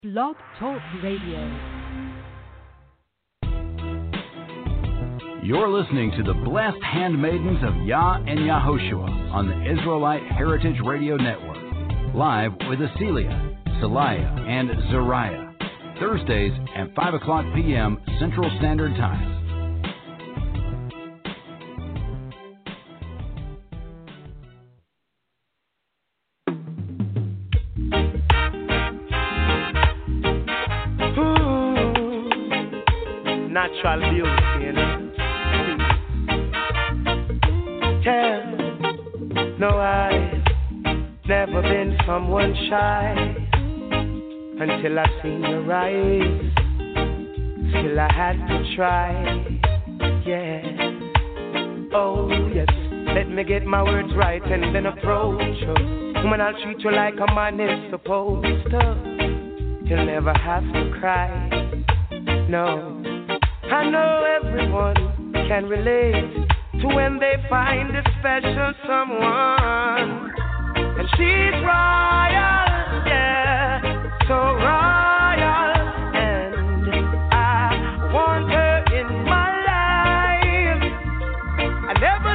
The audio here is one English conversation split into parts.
Blog Talk Radio. You're listening to the Blessed Handmaidens of Yah and Yahoshua on the Israelite Heritage Radio Network. Live with Acelia, Salaya, and Zariah. Thursdays at 5 o'clock p.m. Central Standard Time. Natural beauty, you know. Tell, no, I've never been someone shy until I seen your eyes. Still I had to try, yeah. Oh yes, let me get my words right and then approach you. Woman, I'll treat you like a man is supposed to. You'll never have to cry, no. I know everyone can relate to when they find a special someone. And she's royal, yeah, so royal. And I want her in my life. I never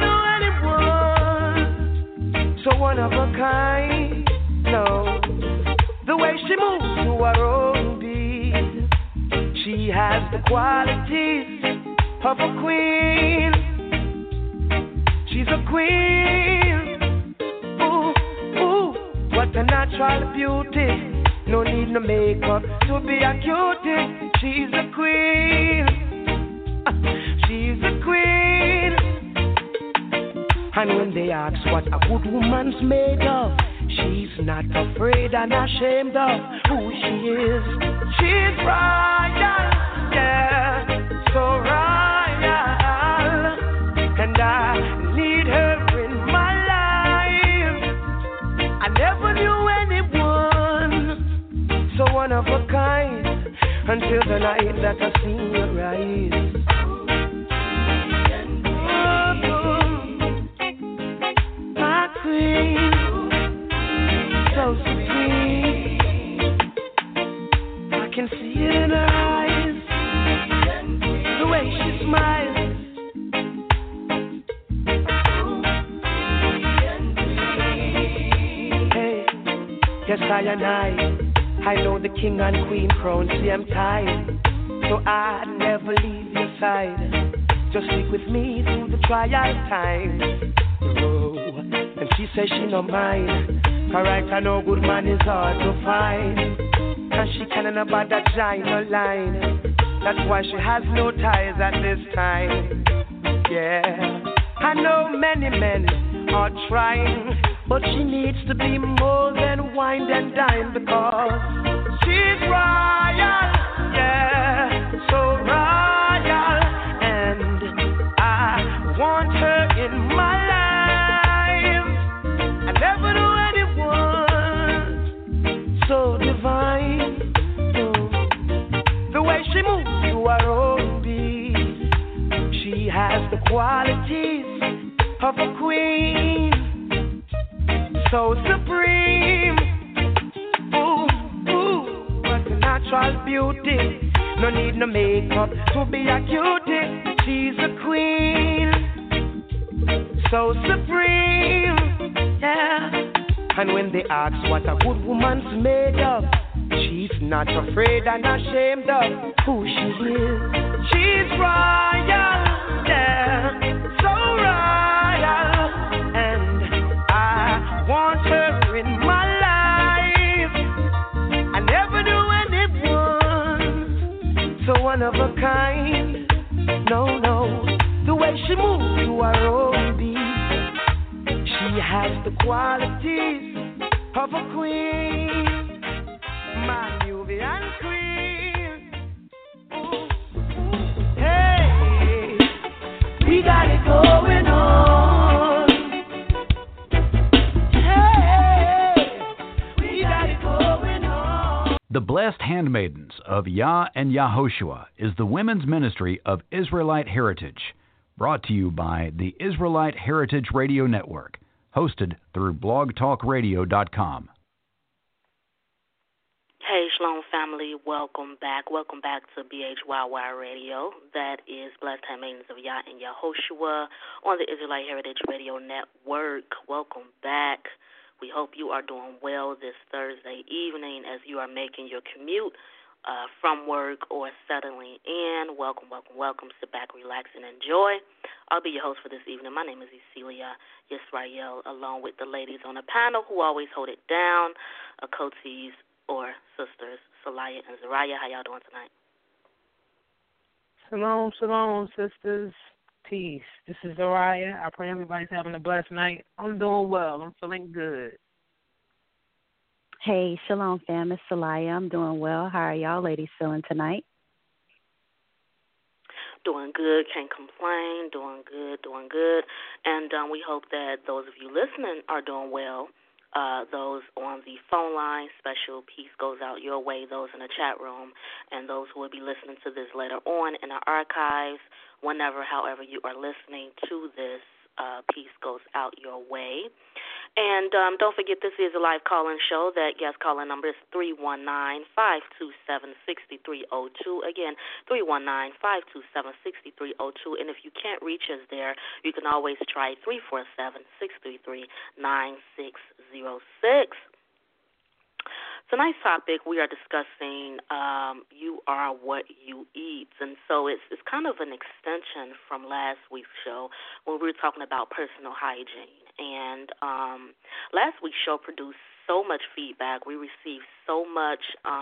knew anyone so one of a kind, no. The way she moves to her own beat, she has the qualities of a queen. She's a queen. Ooh, ooh, what a natural beauty. No need no makeup to be a cutie. She's a queen. She's a queen. And when they ask what a good woman's made of, she's not afraid and ashamed of who she is. She's royal, yeah, so royal. And I need her in my life. I never knew anyone so one of a kind until the night that I seen your eyes. My queen, so supreme. I can see it in her eyes, the way she smiles. Hey, yes, I know the king and queen crown same time, so I'd never leave your side. Just stick with me through the trial time. Oh, and she says she no mind. Correct, I know good man is hard to find. And she can't about that giant line. That's why she has no ties at this time. Yeah, I know many men are trying, but she needs to be more than wine and dine, because she's royal, yeah, so royal. And I want her in my life. I never knew anyone so divine. The way she moves to her own beat, she has the qualities of a queen, so supreme. Ooh, ooh, what a natural beauty. No need no makeup to be a cutie. She's a queen, so supreme, yeah. And when they ask what a good woman's made of, she's not afraid and ashamed of who she is. She's royal, yeah, so royal. And I want her in my life. I never knew anyone so one of a kind. No, no, the way she moves to her own beat, she has the qualities of a queen, my Nubian queen. Ooh, hey, we got it going on. Hey, we got it going on. The Blessed Handmaidens of Yah and Yahoshua is the women's ministry of Israelite Heritage, brought to you by the Israelite Heritage Radio Network, hosted through blogtalkradio.com. Hey, Shalom family, welcome back. Welcome back to BHYY Radio. That is Blessed Handmaidens of Yah and Yahoshua on the Israelite Heritage Radio Network. Welcome back. We hope you are doing well this Thursday evening as you are making your commute from work or settling in. Welcome, welcome, welcome. Sit back, relax, and enjoy. I'll be your host for this evening. My name is Cecilia Yisrael, along with the ladies on the panel who always hold it down, Kotis or sisters, Salaya and Zariah. How y'all doing tonight? Shalom, shalom, sisters. Peace. This is Zariah. I pray everybody's having a blessed night. I'm doing well. I'm feeling good. Hey, shalom, fam. It's Salaya. I'm doing well. How are y'all ladies feeling tonight? Doing good. Can't complain. Doing good. Doing good. And we hope that those of you listening are doing well. Those on the phone line, special peace goes out your way, those in the chat room, and those who will be listening to this later on in our archives, whenever, however you are listening to this, peace goes out your way. And don't forget, this is a live call-in show. That guest call-in number is 319-527-6302. Again, 319-527-6302. And if you can't reach us there, you can always try 347-633-9606. Tonight's topic, we are discussing you are what you eat. And so it's kind of an extension from last week's show when we were talking about personal hygiene. And last week's show produced so much feedback. We received so much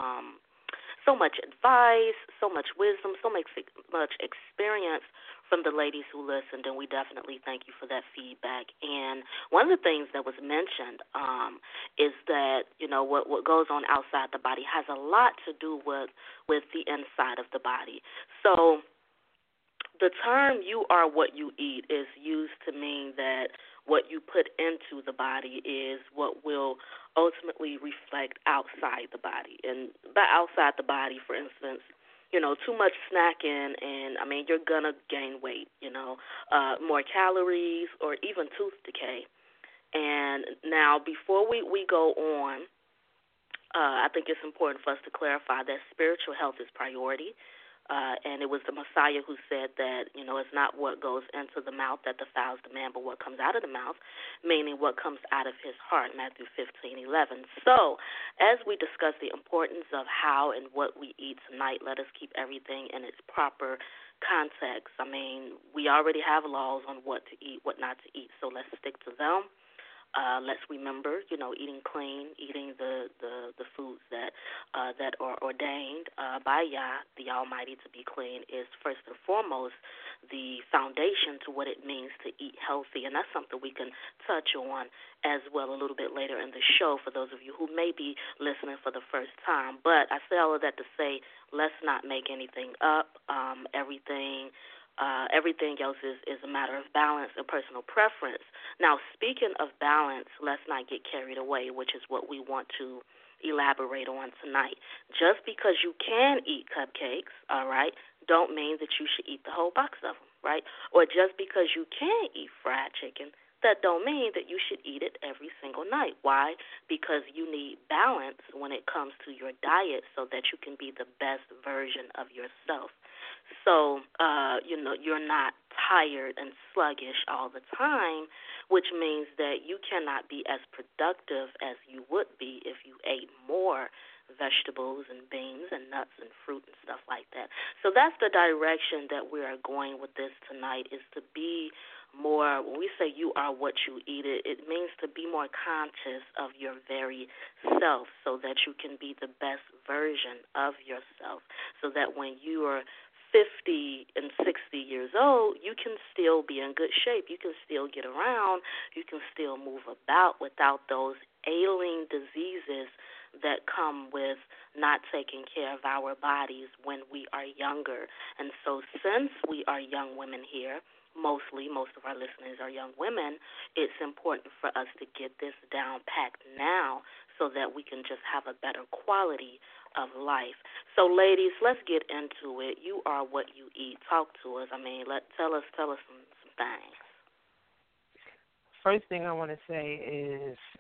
advice, so much wisdom, so much experience from the ladies who listened, and we definitely thank you for that feedback. And one of the things that was mentioned is that, you know, what goes on outside the body has a lot to do with the inside of the body. So the term you are what you eat is used to mean that what you put into the body is what will ultimately reflect outside the body. And by outside the body, for instance, you know, too much snacking, and, I mean, you're going to gain weight, you know, more calories or even tooth decay. And now before we go on, I think it's important for us to clarify that spiritual health is priority. And it was the Messiah who said that, you know, it's not what goes into the mouth that defiles the man, but what comes out of the mouth, meaning what comes out of his heart, Matthew 15:11. So as we discuss the importance of how and what we eat tonight, let us keep everything in its proper context. I mean, we already have laws on what to eat, what not to eat, so let's stick to them. Let's remember, you know, eating clean, eating the foods that are ordained by Yah, the Almighty, to be clean is first and foremost the foundation to what it means to eat healthy. And that's something we can touch on as well a little bit later in the show for those of you who may be listening for the first time. But I say all of that to say let's not make anything up. Everything else is a matter of balance and personal preference. Now, speaking of balance, let's not get carried away, which is what we want to elaborate on tonight. Just because you can eat cupcakes, all right, don't mean that you should eat the whole box of them, right? Or just because you can eat fried chicken, that don't mean that you should eat it every single night. Why? Because you need balance when it comes to your diet so that you can be the best version of yourself. So, you know, you're not tired and sluggish all the time, which means that you cannot be as productive as you would be if you ate more vegetables and beans and nuts and fruit and stuff like that. So that's the direction that we are going with this tonight, is to be more, when we say you are what you eat, it means to be more conscious of your very self so that you can be the best version of yourself, so that when you are 50 and 60 years old, you can still be in good shape. You can still get around. You can still move about without those ailing diseases that come with not taking care of our bodies when we are younger. And so since we are young women here, most of our listeners are young women, it's important for us to get this down packed now so that we can just have a better quality of life. So, ladies, let's get into it. You are what you eat. Talk to us. I mean, tell us some things. First thing I want to say is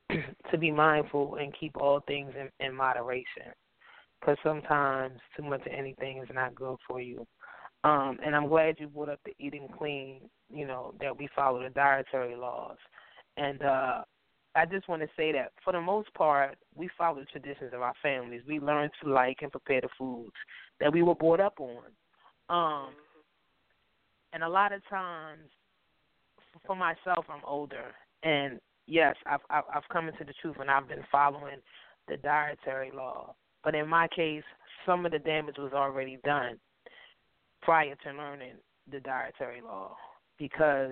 to be mindful and keep all things in moderation, because sometimes too much of anything is not good for you. And I'm glad you brought up the eating clean, that we follow the dietary laws. And I just want to say that for the most part, we follow the traditions of our families. We learn to like and prepare the foods that we were brought up on. And a lot of times, for myself, I'm older, and yes, I've come into the truth, and I've been following the dietary law. But in my case, some of the damage was already done prior to learning the dietary law, because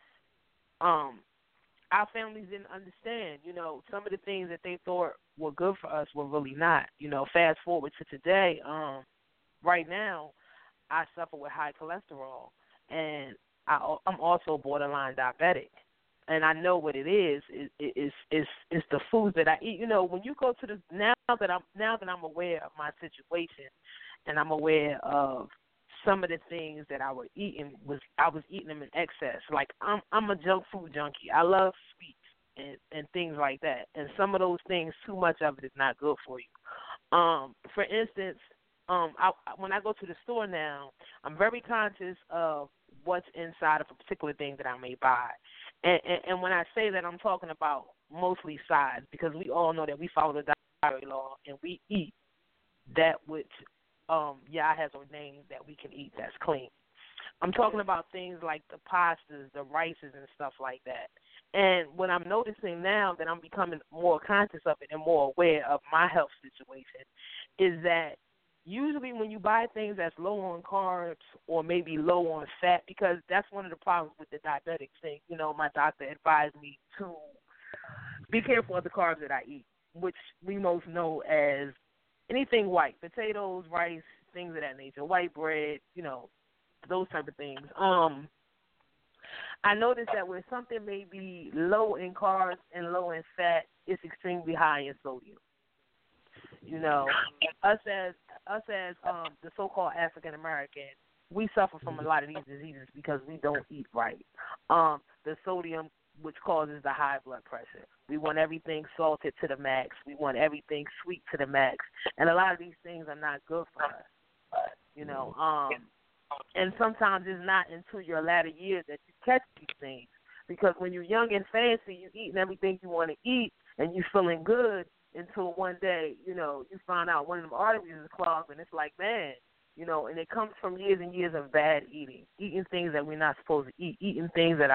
our families didn't understand. Some of the things that they thought were good for us were really not. Fast forward to today, right now, I suffer with high cholesterol, and I'm also borderline diabetic. And I know what it is. It's the foods that I eat. When you go to now that I'm aware of my situation, and I'm aware of some of the things that I was eating them in excess. Like I'm a junk food junkie. I love sweets and things like that. And some of those things, too much of it is not good for you. For instance, when I go to the store now, I'm very conscious of what's inside of a particular thing that I may buy. And when I say that, I'm talking about mostly sides, because we all know that we follow the dietary law and we eat that which Yah has ordained that we can eat that's clean. I'm talking about things like the pastas, the rices, and stuff like that. And what I'm noticing now that I'm becoming more conscious of it and more aware of my health situation is that usually when you buy things that's low on carbs or maybe low on fat, because that's one of the problems with the diabetic thing. My doctor advised me to be careful of the carbs that I eat, which we most know as anything white, potatoes, rice, things of that nature, white bread, those type of things. I noticed that when something may be low in carbs and low in fat, it's extremely high in sodium. Us as the so-called African American, we suffer from a lot of these diseases because we don't eat right. The sodium, which causes the high blood pressure. We want everything salted to the max. We want everything sweet to the max. And a lot of these things are not good for us, And sometimes it's not until your latter years that you catch these things. Because when you're young and fancy, you're eating everything you want to eat and you're feeling good until one day, you find out one of them arteries is clogged, and it's like, man, and it comes from years and years of bad eating things that we're not supposed to eat, eating things that are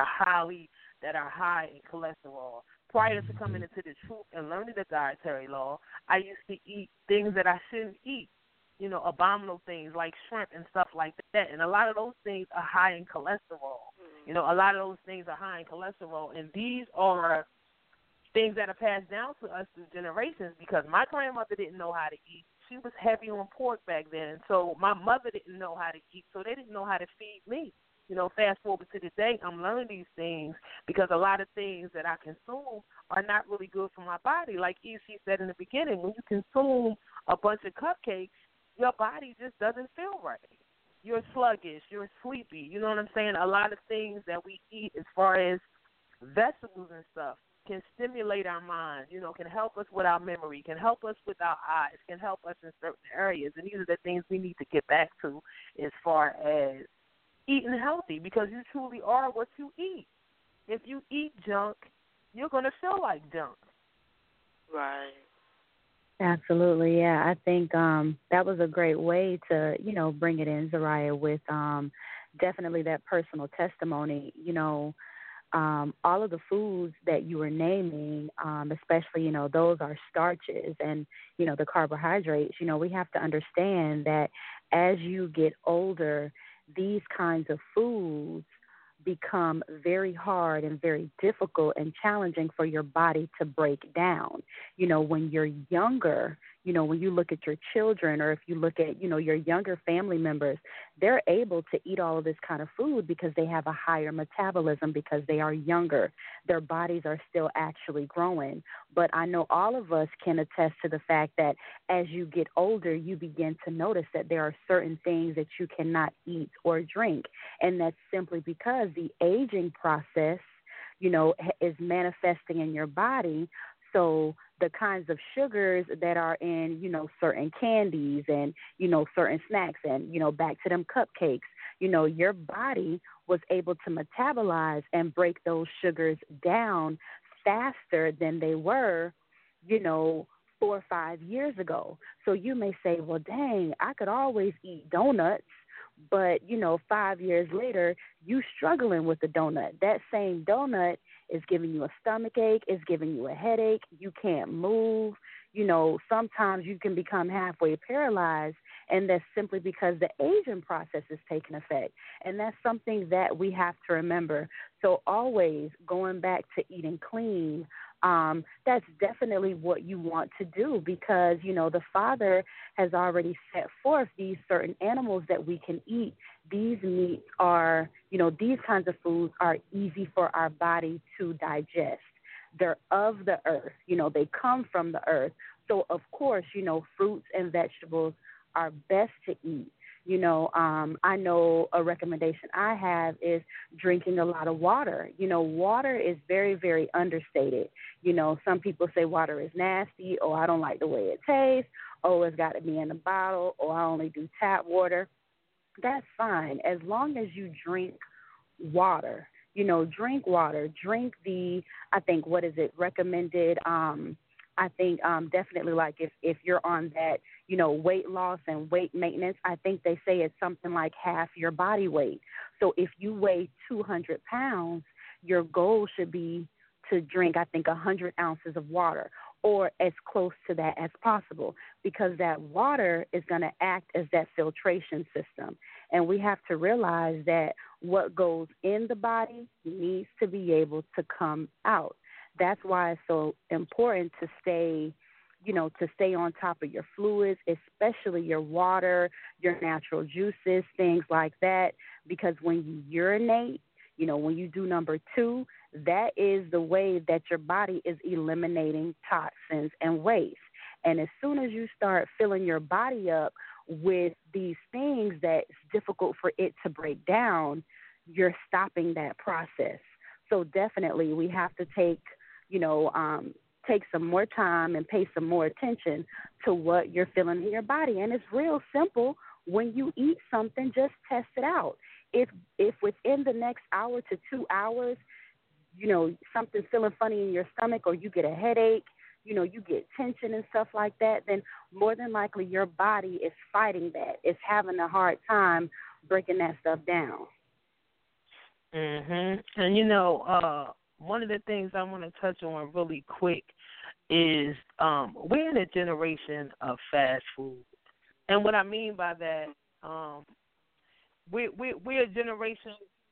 high in cholesterol. Prior to coming into the truth and learning the dietary law, I used to eat things that I shouldn't eat, abominable things like shrimp and stuff like that. And a lot of those things are high in cholesterol. A lot of those things are high in cholesterol, and these are things that are passed down to us through generations, because my grandmother didn't know how to eat. She was heavy on pork back then, so my mother didn't know how to eat, so they didn't know how to feed me. Fast forward to today, I'm learning these things because a lot of things that I consume are not really good for my body. Like E.C. said in the beginning, when you consume a bunch of cupcakes, your body just doesn't feel right. You're sluggish, you're sleepy. You know what I'm saying? A lot of things that we eat as far as vegetables and stuff can stimulate our mind, can help us with our memory, can help us with our eyes, can help us in certain areas. And these are the things we need to get back to as far as eating healthy, because you truly are what you eat. If you eat junk, you're going to feel like junk. Right. Absolutely, yeah. I think that was a great way to, bring it in, Zariah, with definitely that personal testimony, all of the foods that you were naming, especially, those are starches and, the carbohydrates. We have to understand that as you get older, these kinds of foods become very hard and very difficult and challenging for your body to break down. When you're younger, when you look at your children, or if you look at, your younger family members, they're able to eat all of this kind of food because they have a higher metabolism, because they are younger. Their bodies are still actually growing. But I know all of us can attest to the fact that as you get older, you begin to notice that there are certain things that you cannot eat or drink. And that's simply because the aging process, is manifesting in your body. So the kinds of sugars that are in, certain candies and, certain snacks and, back to them cupcakes, your body was able to metabolize and break those sugars down faster than they were, 4 or 5 years ago. So you may say, well, dang, I could always eat donuts, but, 5 years later, you struggling with the donut. That same donut is giving you a stomach ache, is giving you a headache, you can't move. Sometimes you can become halfway paralyzed, and that's simply because the aging process is taking effect. And that's something that we have to remember. So always going back to eating clean, that's definitely what you want to do because, the Father has already set forth these certain animals that we can eat. These meats are, these kinds of foods are easy for our body to digest. They're of the earth, they come from the earth. So, of course, fruits and vegetables are best to eat. I know a recommendation I have is drinking a lot of water. Water is very, very understated. Some people say water is nasty, or I don't like the way it tastes, or it's got to be in a bottle, or I only do tap water. That's fine as long as you drink water. Drink water. Drink I think, what is it, recommended, I think definitely like if you're on that, weight loss and weight maintenance, I think they say it's something like half your body weight. So if you weigh 200 pounds, your goal should be to drink, I think, 100 ounces of water or as close to that as possible because that water is going to act as that filtration system. And we have to realize that what goes in the body needs to be able to come out. That's why it's so important to stay on top of your fluids, especially your water, your natural juices, things like that, because when you urinate, when you do number 2, that is the way that your body is eliminating toxins and waste. And as soon as you start filling your body up with these things that's difficult for it to break down, you're stopping that process. So definitely we have to take some more time and pay some more attention to what you're feeling in your body. And it's real simple. When you eat something, just test it out. If within the next hour to 2 hours, something's feeling funny in your stomach or you get a headache, you get tension and stuff like that, then more than likely your body is fighting that. It's having a hard time breaking that stuff down. Mhm. And one of the things I want to touch on really quick is we're in a generation of fast food, and what I mean by that, we're a generation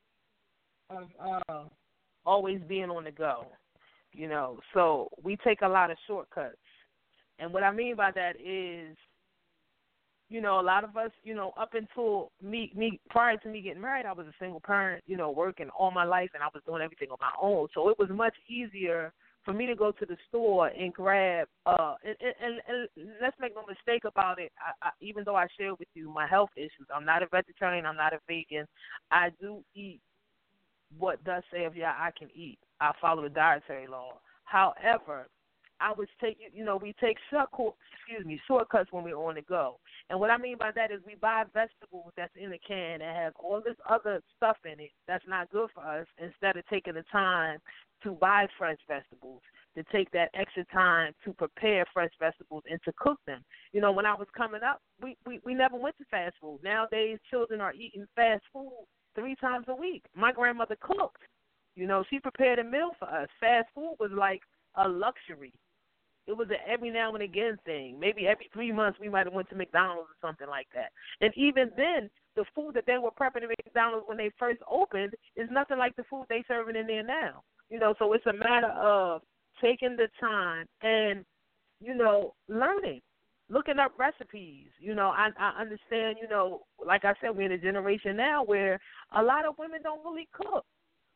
of always being on the go, So we take a lot of shortcuts, and what I mean by that is, a lot of us, up until me prior to me getting married, I was a single parent, working all my life, and I was doing everything on my own. So it was much easier for me to go to the store and grab. And let's make no mistake about it. I, even though I shared with you my health issues, I'm not a vegetarian. I'm not a vegan. I do eat what thus saith Yah I can eat. I follow the dietary law. However, I was taking, we take shortcuts when we're on the go. And what I mean by that is we buy vegetables that's in a can that has all this other stuff in it that's not good for us instead of taking the time to buy fresh vegetables, to take that extra time to prepare fresh vegetables and to cook them. When I was coming up, we never went to fast food. Nowadays, children are eating fast food 3 times a week. My grandmother cooked. She prepared a meal for us. Fast food was like a luxury. It was an every now and again thing. Maybe every 3 months we might have went to McDonald's or something like that. And even then, the food that they were prepping at McDonald's when they first opened is nothing like the food they serving in there now. So it's a matter of taking the time and, learning, looking up recipes. I understand, like I said, we're in a generation now where a lot of women don't really cook.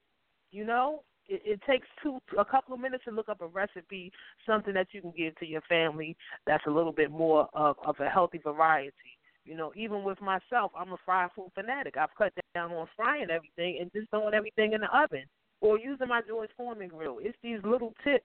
It takes a couple of minutes to look up a recipe, something that you can give to your family that's a little bit more of a healthy variety. Even with myself, I'm a fried food fanatic. I've cut down on frying everything and just throwing everything in the oven or using my George Foreman grill. It's these little tips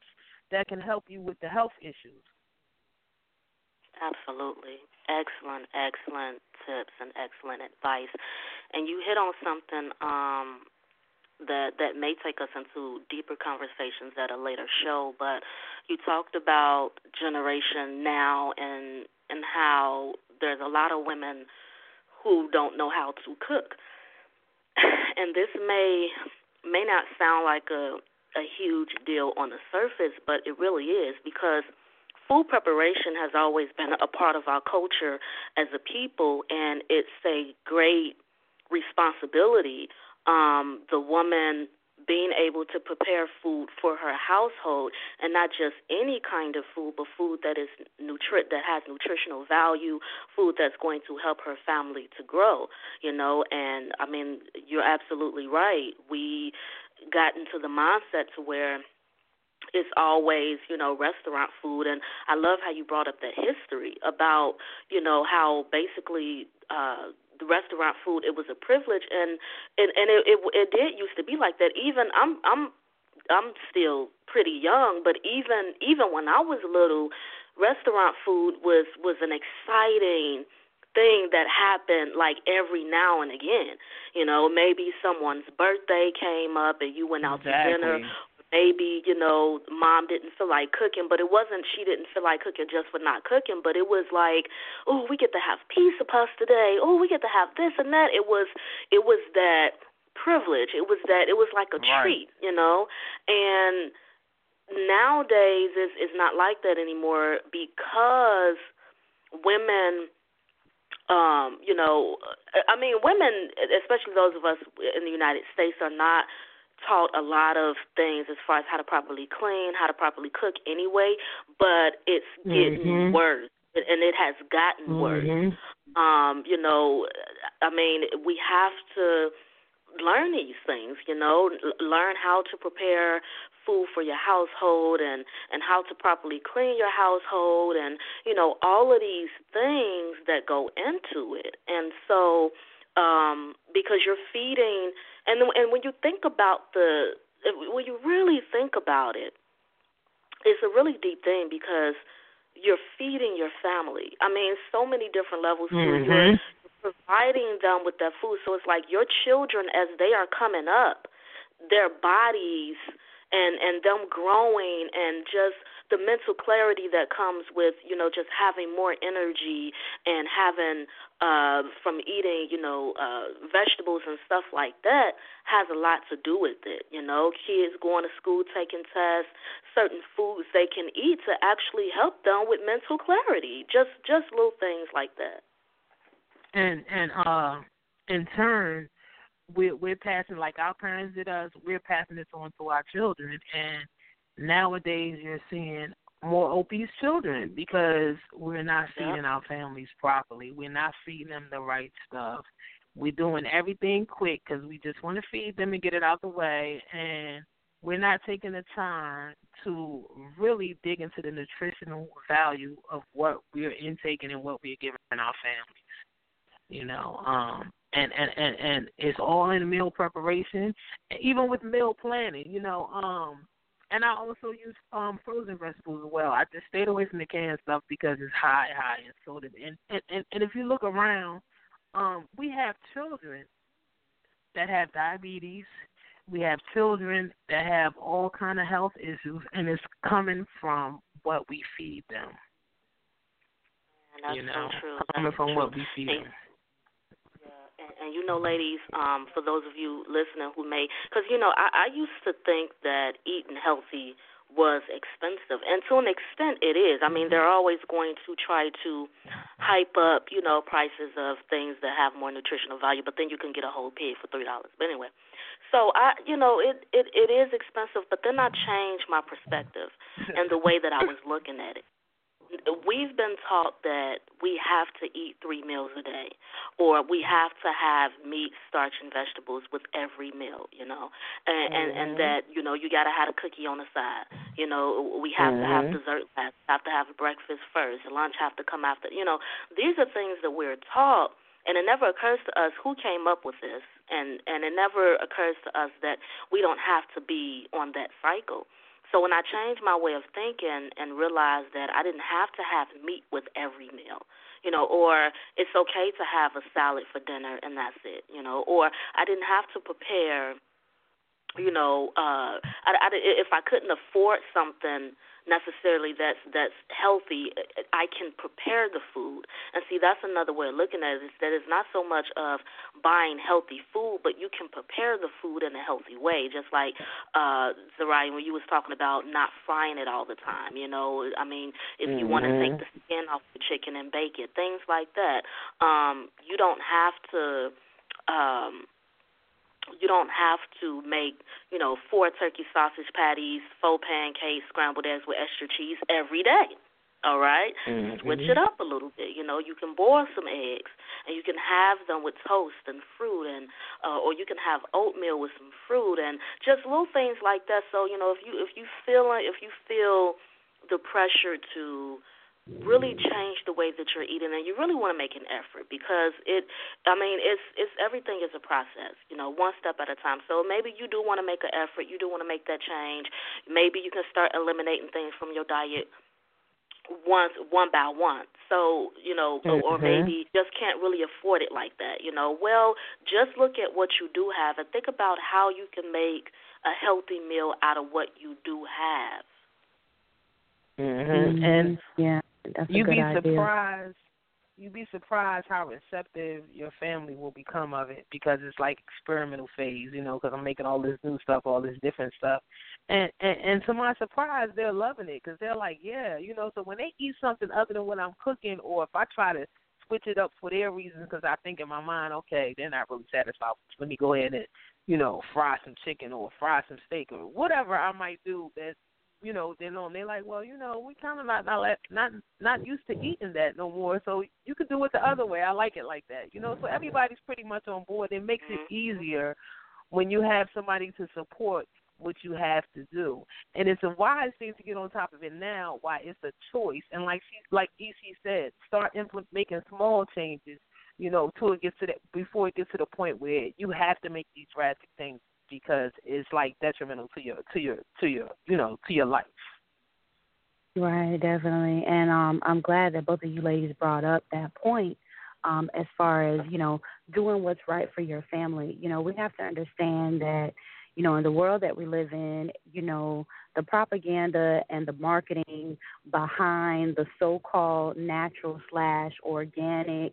that can help you with the health issues. Absolutely. Excellent tips and excellent advice. And you hit on something that may take us into deeper conversations at a later show, but you talked about Generation Now and how there's a lot of women who don't know how to cook. And this may not sound like a huge deal on the surface, but it really is, because food preparation has always been a part of our culture as a people, and it's a great responsibility. The woman being able to prepare food for her household, and not just any kind of food, but food that is that has nutritional value, food that's going to help her family to grow, And, I mean, you're absolutely right. We got into the mindset to where it's always, restaurant food. And I love how you brought up that history about, how basically the restaurant food, it was a privilege, and it did used to be like that. Even I'm still pretty young, but even when I was little, restaurant food was an exciting thing that happened like every now and again. Maybe someone's birthday came up and you went out to dinner. Maybe, mom didn't feel like cooking, but it wasn't she didn't feel like cooking just for not cooking, but it was like, oh, we get to have pizza puffs today. Oh, we get to have this and that. It was that privilege. It was like a treat, And nowadays it's not like that anymore, because women women, especially those of us in the United States, are not taught a lot of things as far as how to properly clean, how to properly cook anyway, but it's getting worse, and it has gotten worse. We have to learn these things, learn how to prepare food for your household and how to properly clean your household and, all of these things that go into it. And so because you're feeding, and when you think about when you really think about it, it's a really deep thing, because you're feeding your family. I mean, so many different levels. You're providing them with that food. So it's like your children, as they are coming up, their bodies and them growing, and just the mental clarity that comes with, just having more energy and having from eating, vegetables and stuff like that, has a lot to do with it. Kids going to school, taking tests, certain foods they can eat to actually help them with mental clarity, just little things like that. And in turn, we're passing, like our parents did us, we're passing this on to our children. And nowadays you're seeing more obese children, because we're not feeding our families properly. We're not feeding them the right stuff. We're doing everything quick because we just want to feed them and get it out the way. And we're not taking the time to really dig into the nutritional value of what we're intaking and what we're giving our families. And it's all in meal preparation, even with meal planning, and I also use frozen vegetables as well. I just stayed away from the canned stuff because it's high in sodium. And if you look around, we have children that have diabetes. We have children that have all kind of health issues, and it's coming from what we feed them. And that's so true. Coming from what we feed them. And ladies, for those of you listening who may, because, I used to think that eating healthy was expensive, and to an extent it is. I mean, they're always going to try to hype up, prices of things that have more nutritional value, but then you can get a whole pig for $3. But anyway, so it is expensive, but then I changed my perspective and the way that I was looking at it. We've been taught that we have to eat 3 meals a day, or we have to have meat, starch, and vegetables with every meal, and that, you got to have a cookie on the side. We have to have dessert last, have to have breakfast first, lunch have to come after. These are things that we're taught, and it never occurs to us who came up with this, and it never occurs to us that we don't have to be on that cycle. So when I changed my way of thinking and realized that I didn't have to have meat with every meal, or it's okay to have a salad for dinner and that's it, or I didn't have to prepare, if I couldn't afford something necessarily that's healthy, I can prepare the food. And see, that's another way of looking at it, is that it's not so much of buying healthy food, but you can prepare the food in a healthy way, just like Zariah, when you was talking about not frying it all the time, if you want to take the skin off the chicken and bake it, things like that. You don't have to make, 4 turkey sausage patties, 4 pancakes, scrambled eggs with extra cheese every day. All right? Switch it up a little bit. You can boil some eggs, and you can have them with toast and fruit, and or you can have oatmeal with some fruit, and just little things like that. So, if you feel the pressure to really change the way that you're eating, and you really want to make an effort, because it's everything is a process, one step at a time. So maybe you do want to make an effort, you do want to make that change. Maybe you can start eliminating things from your diet one by one. So, or maybe just can't really afford it like that, Well, just look at what you do have and think about how you can make a healthy meal out of what you do have. And yeah, that's a you'd good be idea. surprised. You'd be surprised how receptive your family will become of it, because it's like experimental phase, because I'm making all this new stuff, all this different stuff. And to my surprise, they're loving it, because they're like, yeah, so when they eat something other than what I'm cooking, or if I try to switch it up for their reasons, because I think in my mind, okay, they're not really satisfied, let me go ahead and, fry some chicken or fry some steak or whatever I might do that, they're like, well, we kind of not used to eating that no more, so you could do it the other way. I like it like that, So everybody's pretty much on board. It makes it easier when you have somebody to support what you have to do, and it's a wise thing to get on top of it now. Why it's a choice, and like EC said, start making small changes, till it gets to that, before it gets to the point where you have to make these drastic things, because it's like detrimental to your life. Right, definitely. And I'm glad that both of you ladies brought up that point, as far as, doing what's right for your family. We have to understand that, in the world that we live in, the propaganda and the marketing behind the so-called natural / organic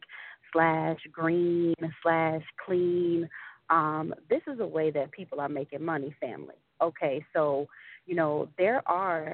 / green / clean, this is a way that people are making money, family. Okay, so, there are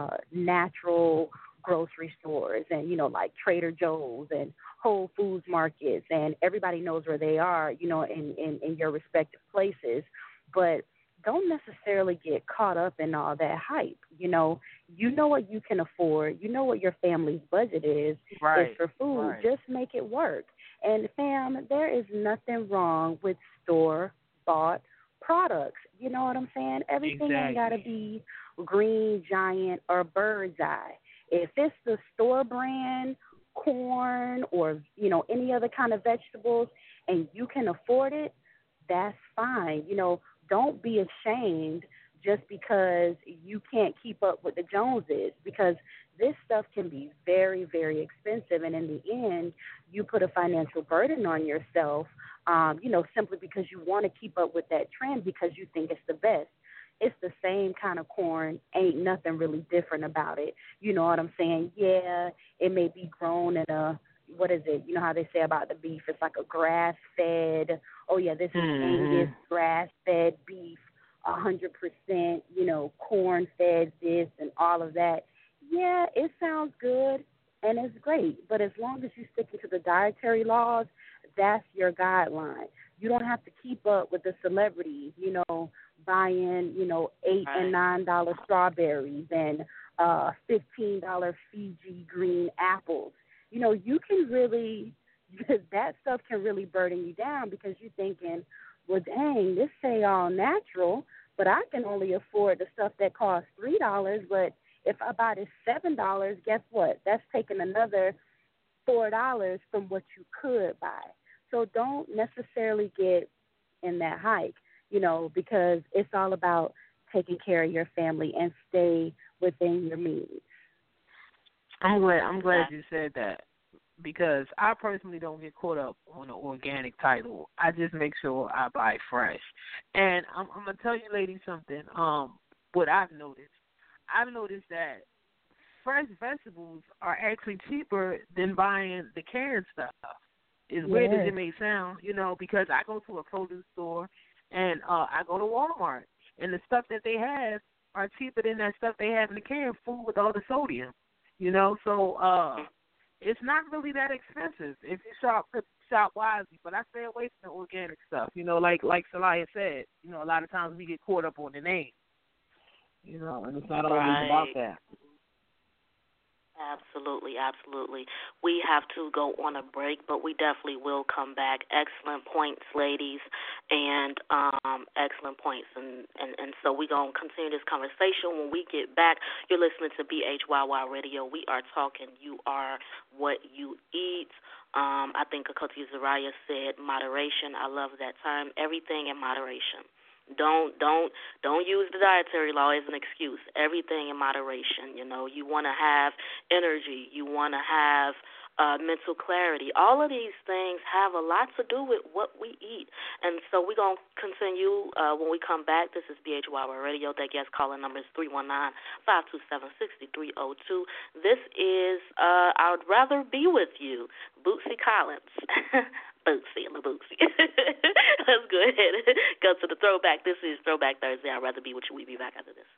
natural grocery stores and, like Trader Joe's and Whole Foods markets, and everybody knows where they are, in your respective places. But don't necessarily get caught up in all that hype. You know what you can afford. You know what your family's budget is for food. Right. Just make it work. And, fam, there is nothing wrong with store-bought products. You know what I'm saying? Everything ain't got to be Green Giant or Bird's Eye. If it's the store brand corn or, any other kind of vegetables and you can afford it, that's fine. Don't be ashamed just because you can't keep up with the Joneses, because this stuff can be very, very expensive. And in the end, you put a financial burden on yourself, simply because you want to keep up with that trend because you think it's the best. It's the same kind of corn. Ain't nothing really different about it. You know what I'm saying? Yeah, it may be grown in a, what is it? You know how they say about the beef? It's like a grass-fed. Oh, yeah, this is Angus grass-fed beef, 100%, corn-fed this and all of that. Yeah, it sounds good and it's great, but as long as you're sticking to the dietary laws, that's your guideline. You don't have to keep up with the celebrities, buying, $8 and $9 strawberries and $15 Fiji green apples. You can really, that stuff can really burden you down because you're thinking, well, dang, this say all natural, but I can only afford the stuff that costs $3, but if I buy this $7, guess what? That's taking another $4 from what you could buy. So don't necessarily get in that hike, because it's all about taking care of your family and stay within your means. I'm glad you said that, because I personally don't get caught up on the organic title. I just make sure I buy fresh. And I'm gonna tell you ladies something. What I've noticed that fresh vegetables are actually cheaper than buying the canned stuff. As weird as it may sound, because I go to a produce store and I go to Walmart, and the stuff that they have are cheaper than that stuff they have in the canned food with all the sodium. So it's not really that expensive if you shop wisely. But I stay away from the organic stuff. Like Celaya said, a lot of times we get caught up on the name. And it's not always about that. Absolutely, absolutely. We have to go on a break, but we definitely will come back. Excellent points, ladies, and excellent points. And so we're going to continue this conversation when we get back. You're listening to BHYY Radio. We are talking You Are What You Eat. I think Akoti Zariah said moderation. I love that term. Everything in moderation. Don't use the dietary law as an excuse. Everything in moderation. You want to have energy. You want to have mental clarity. All of these things have a lot to do with what we eat. And so we're going to continue when we come back. This is BHYY Radio. That guest calling number is 319-527-6302. This is I Would Rather Be With You, Bootsy Collins. Bootsy. Let's go ahead and go to the throwback. This is Throwback Thursday. I'd rather be with you. We'll be back after this.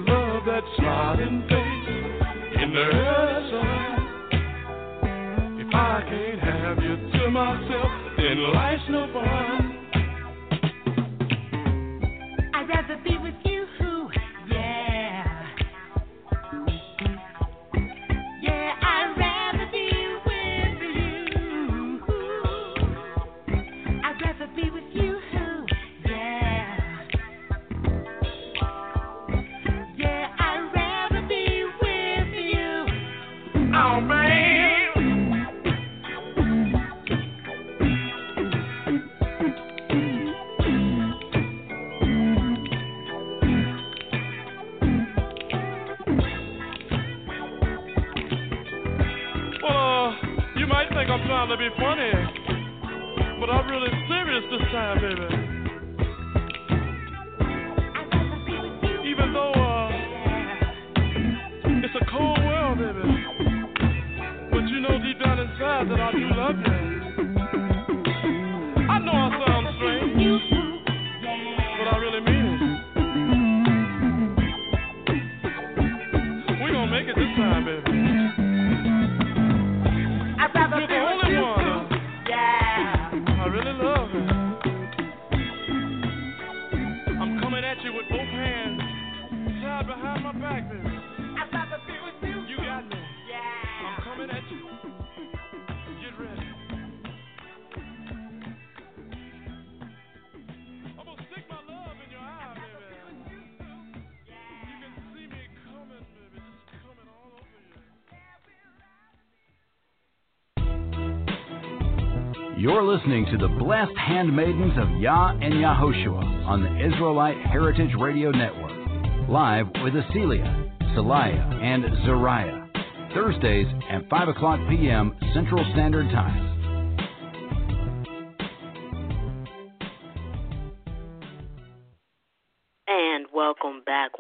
Smiling face in the early sun. If I can't have you to myself, then life's no fun. I'd rather be with you, yeah. Yeah, I'd rather be with you. I'd rather be with you, yeah. Yeah, I'd rather be with you. Oh, man. You might think I'm trying to be funny, but I'm really serious this time, baby. Even though it's a cold world, baby, but you know deep down inside that I do love you. I know I sound strange, but I really mean it. We're gonna make it this time, baby. You're the only one. I really love it. I'm coming at you with both hands tied behind my back, baby. You got me. I'm coming at you. Get ready. I'm gonna stick my love in your eye, baby. You can see me coming, baby. Just coming all over you. You're listening to the Blessed Handmaidens of Yah and Yahoshua on the Israelite Heritage Radio Network. Live with Acelia, Salaya, and Zariah. Thursdays at 5 o'clock p.m. Central Standard Time. And welcome back,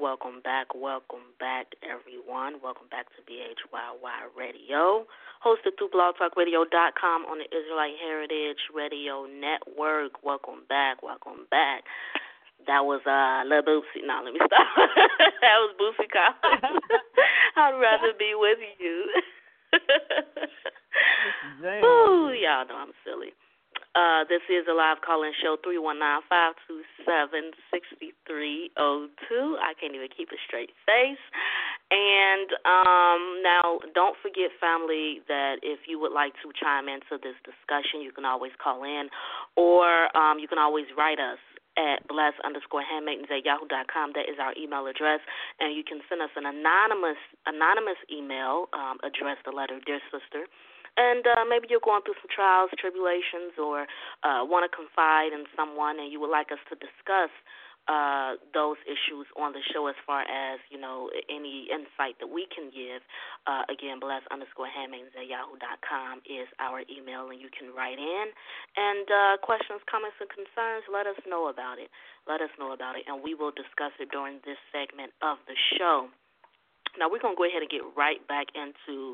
everyone. Welcome back to BHYY Radio, hosted through blogtalkradio.com on the Israelite Heritage Radio Network. Welcome back. That was Lil Boosie. No, let me stop. That was Boosie Collins. I'd rather be with you. Ooh, y'all know I'm silly. This is a live call-in show, 319-527-6302. I can't even keep a straight face. And now, don't forget, family, that if you would like to chime into this discussion, you can always call in, or you can always write us at bless_handmaidens@yahoo.com. That is our email address, and you can send us an anonymous email, address the letter Dear Sister. And maybe you're going through some trials, tribulations, or want to confide in someone, and you would like us to discuss those issues on the show as far as, you know, any insight that we can give. Again, bless_handmaidens@yahoo.com is our email, and you can write in. And questions, comments, and concerns, let us know about it. And we will discuss it during this segment of the show. Now, we're going to go ahead and get right back into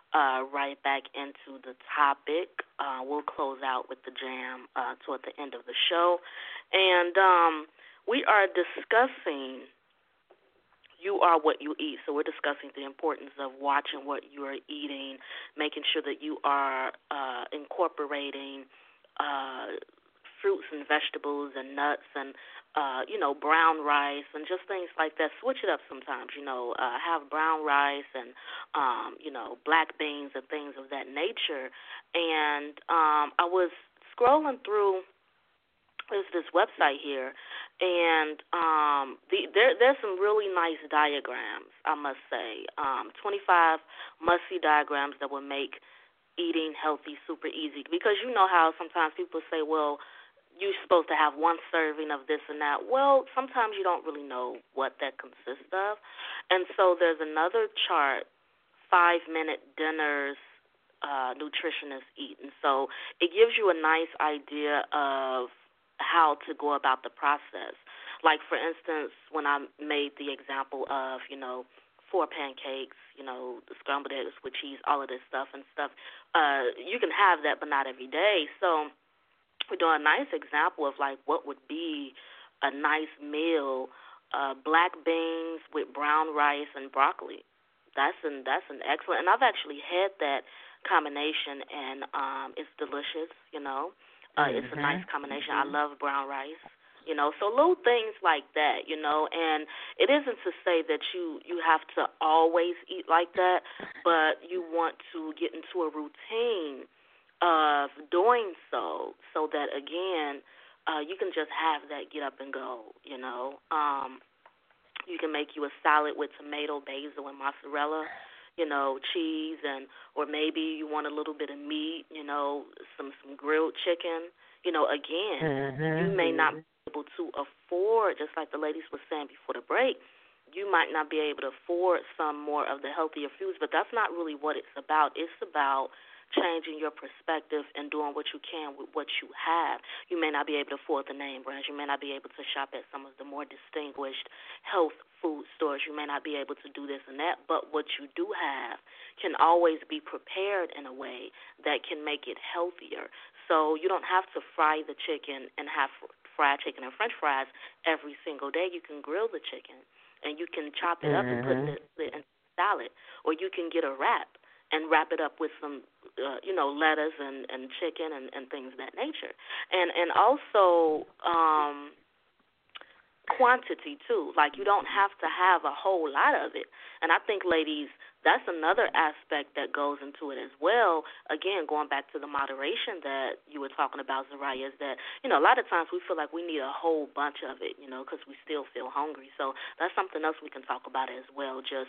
the topic. We'll close out with the jam toward the end of the show. And we are discussing You Are What You Eat. So we're discussing the importance of watching what you are eating, making sure that you are incorporating fruits and vegetables and nuts and brown rice and just things like that. Switch it up sometimes, have brown rice and, black beans and things of that nature. And I was scrolling through this website here, and there's some really nice diagrams, I must say. 25 must-see diagrams that will make eating healthy super easy. Because you know how sometimes people say, well, you're supposed to have one serving of this and that. Well, sometimes you don't really know what that consists of. And so there's another chart, 5-minute dinners nutritionists eat. And so it gives you a nice idea of how to go about the process. Like, for instance, when I made the example of, 4 pancakes, the scrambled eggs with cheese, all of this stuff, you can have that, but not every day. So we're doing a nice example of, like, what would be a nice meal, black beans with brown rice and broccoli. That's an excellent, and I've actually had that combination, and it's delicious. It's a nice combination. I love brown rice. So little things like that. And it isn't to say that you have to always eat like that, but you want to get into a routine of doing so that again you can just have that get up and go. You can make you a salad with tomato, basil, and mozzarella, cheese, or maybe you want a little bit of meat, some grilled chicken. Again, you may not be able to afford, just like the ladies were saying before the break, you might not be able to afford some more of the healthier foods, but that's not really what it's about. It's about changing your perspective and doing what you can with what you have. You may not be able to afford the name brands. You may not be able to shop at some of the more distinguished health food stores. You may not be able to do this and that, but what you do have can always be prepared in a way that can make it healthier. So you don't have to fry the chicken and have fried chicken and French fries every single day. You can grill the chicken, and you can chop it up and put it in salad, or you can get a wrap and wrap it up with some, lettuce and chicken and things of that nature. And also quantity, too. Like, you don't have to have a whole lot of it. And I think, ladies, that's another aspect that goes into it as well. Again, going back to the moderation that you were talking about, Zariah, is that, a lot of times we feel like we need a whole bunch of it, because we still feel hungry. So that's something else we can talk about as well, just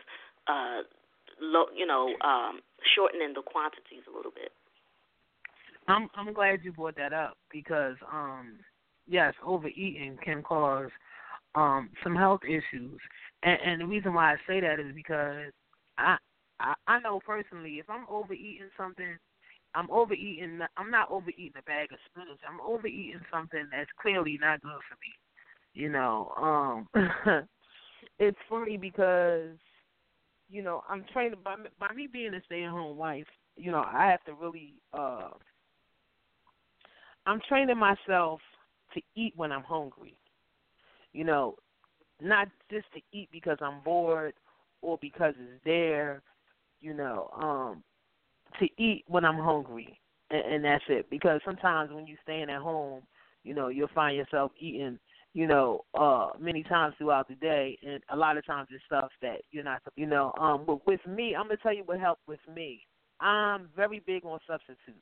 shortening the quantities a little bit. I'm glad you brought that up because yes, overeating can cause some health issues, and the reason why I say that is because I know personally if I'm overeating something, I'm not overeating a bag of spinach. I'm overeating something that's clearly not good for me. It's funny because I'm trained by me being a stay-at-home wife. I have to really. I'm training myself to eat when I'm hungry. Not just to eat because I'm bored or because it's there. To eat when I'm hungry, and that's it. Because sometimes when you're staying at home, you'll find yourself eating. Many times throughout the day, and a lot of times it's stuff that you're not, but with me, I'm going to tell you what helped with me. I'm very big on substitutes.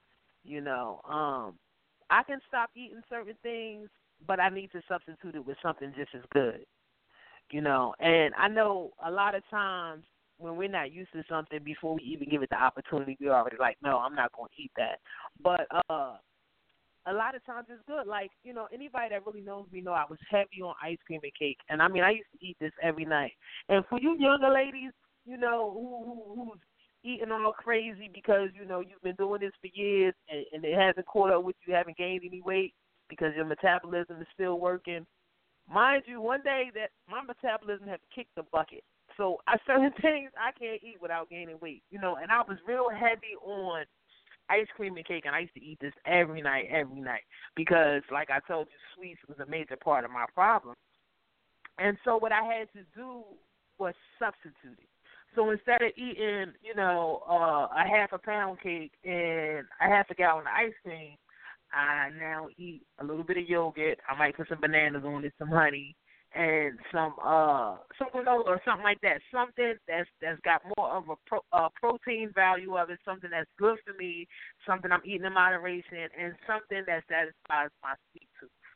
I can stop eating certain things, but I need to substitute it with something just as good. And I know a lot of times when we're not used to something, before we even give it the opportunity, we're already like, no, I'm not going to eat that. But, a lot of times it's good. Like, anybody that really knows me know I was heavy on ice cream and cake. And, I used to eat this every night. And for you younger ladies, who's eating all crazy because, you've been doing this for years and it hasn't caught up with you, haven't gained any weight because your metabolism is still working. Mind you, one day that my metabolism has kicked the bucket. So certain things I can't eat without gaining weight, and I was real heavy on ice cream and cake, and I used to eat this every night, because, like I told you, sweets was a major part of my problem. And so what I had to do was substitute it. So instead of eating, a half a pound cake and a half a gallon of ice cream, I now eat a little bit of yogurt. I might put some bananas on it, some honey, and some granola or something like that. Something that's got more of a protein value of it, something that's good for me, something I'm eating in moderation, and something that satisfies my sweet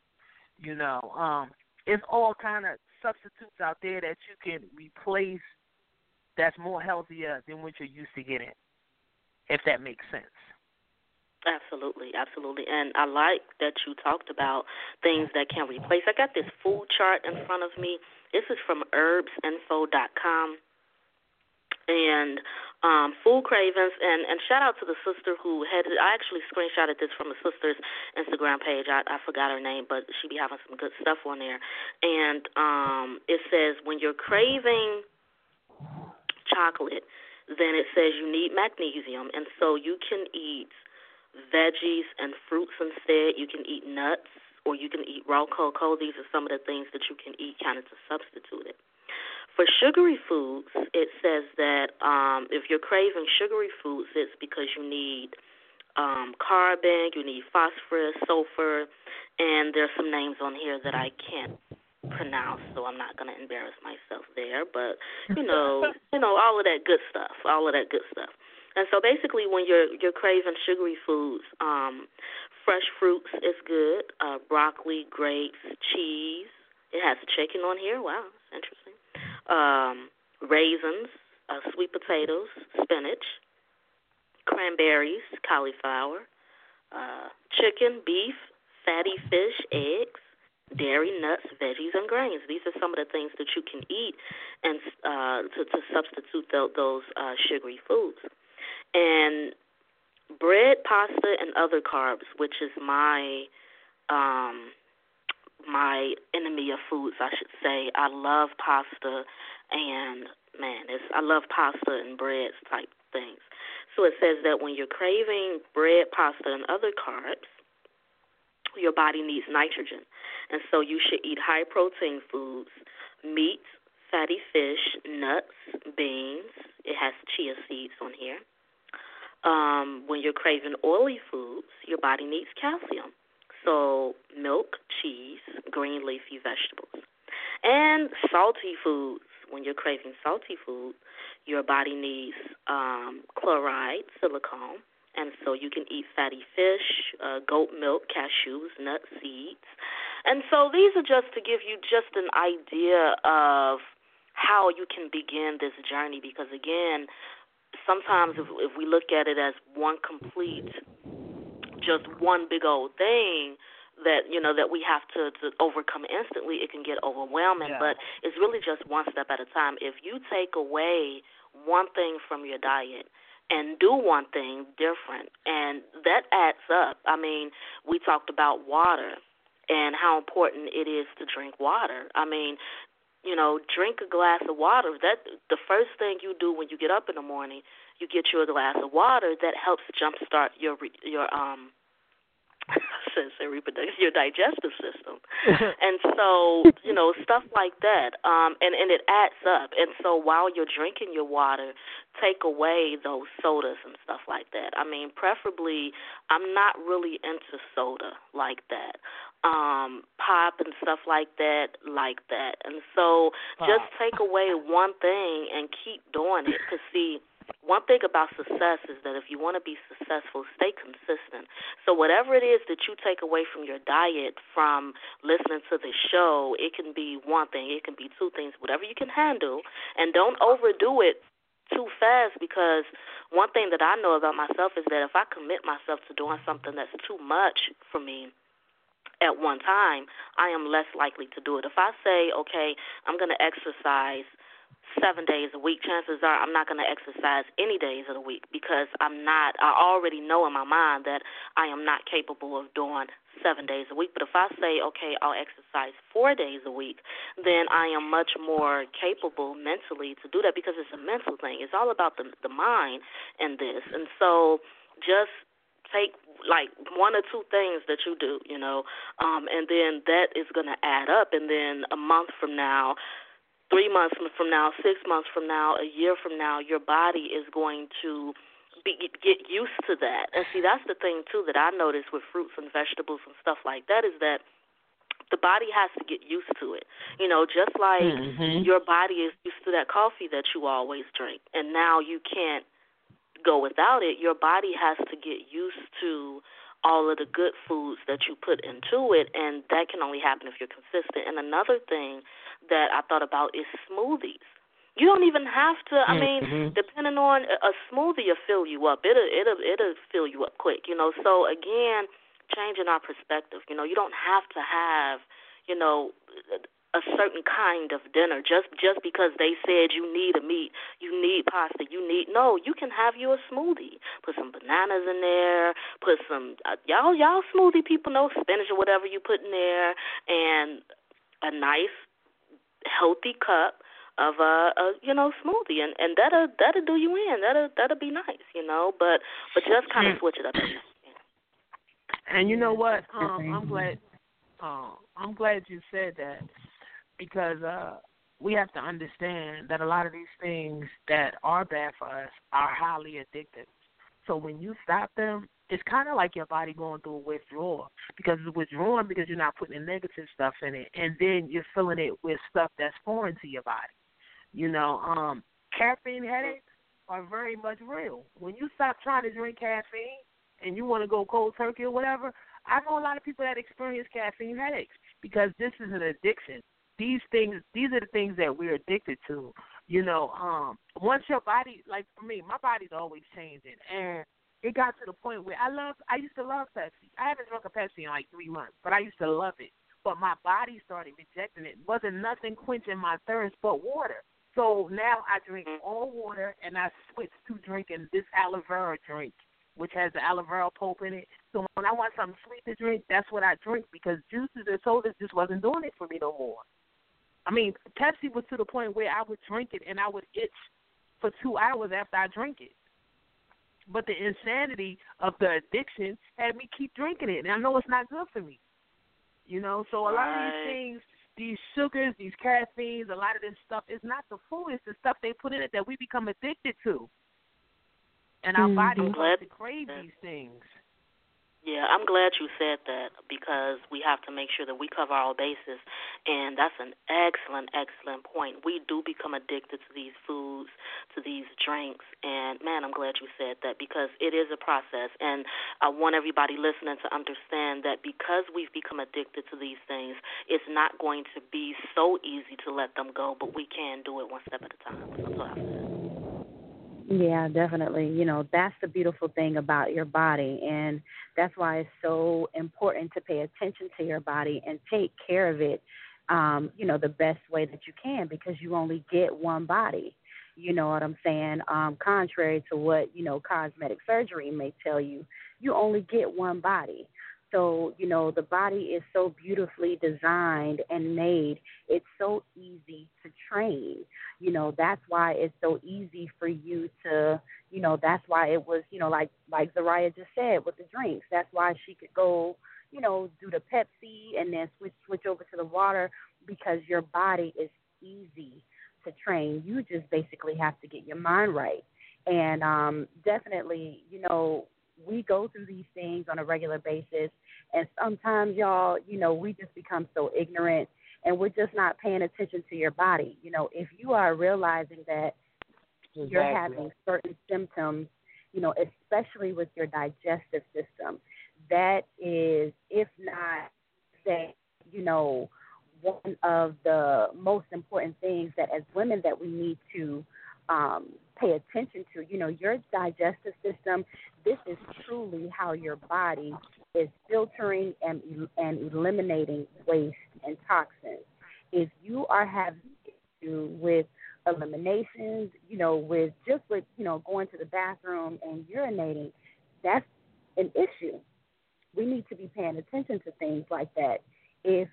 tooth. It's all kind of substitutes out there that you can replace that's more healthier than what you're used to getting, if that makes sense. Absolutely. And I like that you talked about things that can replace. I got this food chart in front of me. This is from herbsinfo.com. And food cravings, and shout out to the sister who had it. I actually screenshotted this from a sister's Instagram page. I forgot her name, but she be having some good stuff on there. And it says when you're craving chocolate, then it says you need magnesium, and so you can eat veggies and fruits instead. You can eat nuts, or you can eat raw cocoa. These are some of the things that you can eat kind of to substitute it. For sugary foods, it says that if you're craving sugary foods, it's because you need carbon, you need phosphorus, sulfur, and there's some names on here that I can't pronounce, so I'm not going to embarrass myself there. But all of that good stuff, And so basically, when you're craving sugary foods, fresh fruits is good. Broccoli, grapes, cheese. It has chicken on here. Wow, that's interesting. Raisins, sweet potatoes, spinach, cranberries, cauliflower, chicken, beef, fatty fish, eggs, dairy, nuts, veggies, and grains. These are some of the things that you can eat and to substitute those sugary foods. And bread, pasta, and other carbs, which is my enemy of foods, I should say. I love pasta, and I love pasta and breads type things. So it says that when you're craving bread, pasta, and other carbs, your body needs nitrogen. And so you should eat high-protein foods, meat, fatty fish, nuts, beans. It has chia seeds on here. When you're craving oily foods, your body needs calcium. So milk, cheese, green leafy vegetables. And salty foods. When you're craving salty food, your body needs chloride, silicone. And so you can eat fatty fish, goat milk, cashews, nuts, seeds. And so these are just to give you just an idea of how you can begin this journey, because, again, sometimes if we look at it as one complete, just one big old thing that, that we have to overcome instantly, it can get overwhelming. Yeah. But it's really just one step at a time. If you take away one thing from your diet and do one thing different, and that adds up. I mean, we talked about water and how important it is to drink water. I mean, drink a glass of water. That the first thing you do when you get up in the morning, you get you a glass of water. That helps jumpstart your digestive system. And so, stuff like that. And it adds up. And so while you're drinking your water, take away those sodas and stuff like that. I mean, preferably, I'm not really into soda like that. Pop and stuff like that. And so just take away one thing and keep doing it. Because, see, one thing about success is that if you want to be successful, stay consistent. So whatever it is that you take away from your diet, from listening to the show, it can be one thing, it can be two things, whatever you can handle, and don't overdo it too fast, because one thing that I know about myself is that if I commit myself to doing something that's too much for me at one time, I am less likely to do it. If I say, okay, I'm going to exercise 7 days a week, chances are I'm not going to exercise any days of the week, because I already know in my mind that I am not capable of doing 7 days a week. But if I say, okay, I'll exercise 4 days a week, then I am much more capable mentally to do that, because it's a mental thing. It's all about the mind in this. And so just take like one or two things that you do, and then that is going to add up. And then a month from now, 3 months from now, 6 months from now, a year from now, your body is going to get used to that. And see, that's the thing, too, that I notice with fruits and vegetables and stuff like that, is that the body has to get used to it. Just like your body is used to that coffee that you always drink, and now you can't go without it. Your body has to get used to all of the good foods that you put into it, and that can only happen if you're consistent. And another thing that I thought about is smoothies. You don't even have to. I mean, depending on a smoothie, will fill you up. It'll fill you up quick. So again, changing our perspective. You don't have to have a certain kind of dinner just because they said you need a meat, you need pasta, no, you can have you a smoothie. Put some bananas in there, put some y'all smoothie people know, spinach or whatever you put in there, and a nice healthy cup of a smoothie, and that'll do you in. That'll be nice, but just kind of switch it up. And you know what? I'm glad you said that, because we have to understand that a lot of these things that are bad for us are highly addictive. So when you stop them, it's kind of like your body going through a withdrawal, because it's withdrawing because you're not putting the negative stuff in it, and then you're filling it with stuff that's foreign to your body. Caffeine headaches are very much real. When you stop trying to drink caffeine and you want to go cold turkey or whatever, I know a lot of people that experience caffeine headaches because this is an addiction. These are the things that we're addicted to. Once your body, like for me, my body's always changing, and it got to the point where I used to love Pepsi. I haven't drunk a Pepsi in like 3 months, but I used to love it. But my body started rejecting it. Wasn't nothing quenching my thirst but water. So now I drink all water, and I switched to drinking this aloe vera drink, which has the aloe vera pulp in it. So when I want something sweet to drink, that's what I drink, because juices and sodas just wasn't doing it for me no more. I mean, Pepsi was to the point where I would drink it and I would itch for 2 hours after I drink it. But the insanity of the addiction had me keep drinking it, and I know it's not good for me. So a lot of these things, these sugars, these caffeines, a lot of this stuff is not the food, it's the stuff they put in it that we become addicted to. And our body wants to crave these things. Yeah, I'm glad you said that, because we have to make sure that we cover our bases, and that's an excellent, excellent point. We do become addicted to these foods, to these drinks, and, man, I'm glad you said that, because it is a process, and I want everybody listening to understand that because we've become addicted to these things, it's not going to be so easy to let them go, but we can do it one step at a time. That's what I said. Yeah, definitely. That's the beautiful thing about your body, and that's why it's so important to pay attention to your body and take care of it, the best way that you can, because you only get one body. You know what I'm saying? Contrary to what, cosmetic surgery may tell you, you only get one body. So, the body is so beautifully designed and made. It's so easy to train. That's why it's so easy for you to, that's why it was, like Zariah just said with the drinks. That's why she could go, do the Pepsi and then switch over to the water, because your body is easy to train. You just basically have to get your mind right. And definitely, we go through these things on a regular basis, and sometimes, y'all, we just become so ignorant, and we're just not paying attention to your body. If you are realizing that you're having certain symptoms, especially with your digestive system, that is, if not, say, one of the most important things that as women that we need to pay attention to. Your digestive system, this is truly how your body is filtering and eliminating waste and toxins. If you are having issue with eliminations, with going to the bathroom and urinating, that's an issue. We need to be paying attention to things like that. If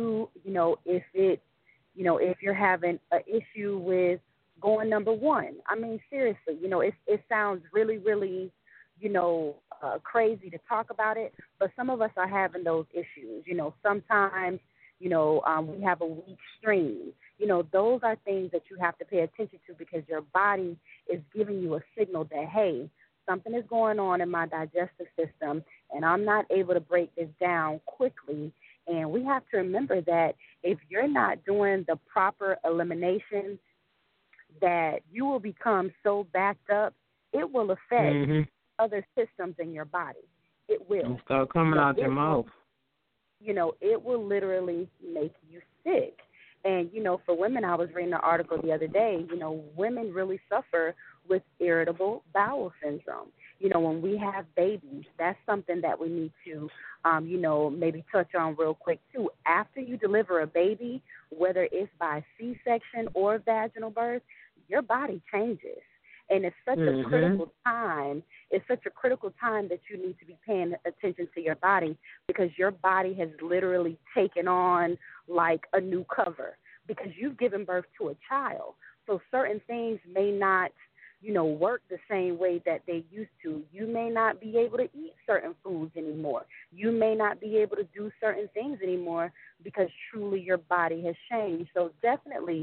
if you're having an issue with going number one, I mean, seriously, it sounds really, really, crazy to talk about it, but some of us are having those issues. Sometimes, we have a weak stream. Those are things that you have to pay attention to, because your body is giving you a signal that, hey, something is going on in my digestive system, and I'm not able to break this down quickly. And we have to remember that if you're not doing the proper elimination, that you will become so backed up, it will affect other systems in your body. It will. It'll start coming out your mouth. It will literally make you sick. And, for women, I was reading an article the other day, women really suffer with irritable bowel syndrome. When we have babies, that's something that we need to, maybe touch on real quick, too. After you deliver a baby, whether it's by C-section or vaginal birth, your body changes. And it's such a critical time. It's such a critical time that you need to be paying attention to your body, because your body has literally taken on like a new cover, because you've given birth to a child. So certain things may not, work the same way that they used to. You may not be able to eat certain foods anymore. You may not be able to do certain things anymore, because truly your body has changed. So definitely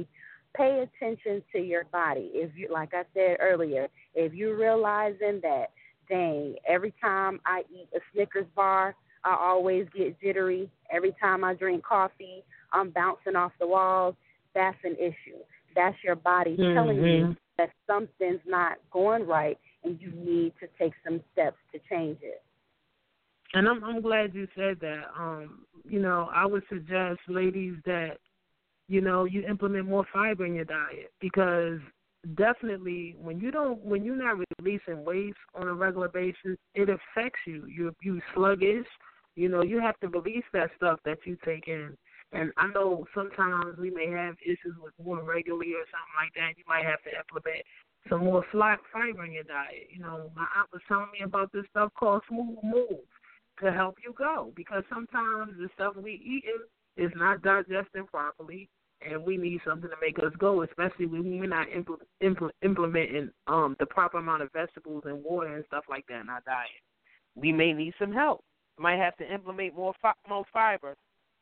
pay attention to your body. If you, like I said earlier, if you're realizing that, dang, every time I eat a Snickers bar, I always get jittery. Every time I drink coffee, I'm bouncing off the walls. That's an issue. That's your body telling you that something's not going right, and you need to take some steps to change it. And I'm glad you said that. I would suggest, ladies, that you implement more fiber in your diet, because definitely when you're not releasing waste on a regular basis, it affects you. You're sluggish. You have to release that stuff that you take in. And I know sometimes we may have issues with water regularly or something like that. You might have to implement some more fiber in your diet. My aunt was telling me about this stuff called Smooth Move to help you go, because sometimes the stuff we eating is not digesting properly, and we need something to make us go, especially when we're not implementing the proper amount of vegetables and water and stuff like that in our diet. We may need some help. Might have to implement more fiber.